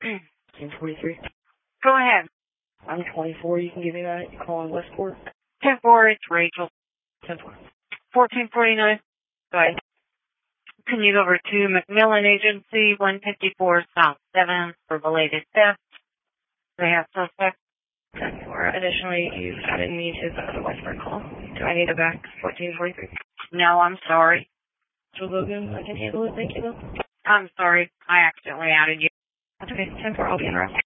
1043. Go ahead. I'm 24. You can give me that. You're calling Westport. 10-4, it's Rachel. 10-4. 1449. Go ahead. Can you go over to McMillan Agency, 154 South 7 for belated theft? They have suspect. 10-4. Additionally, you added me to the Westport call. Do I need to back 1443? No, I'm sorry. So Logan, I can handle it. Thank you, though. I'm sorry. I accidentally added you. That's okay. 10-4. I'll be in route.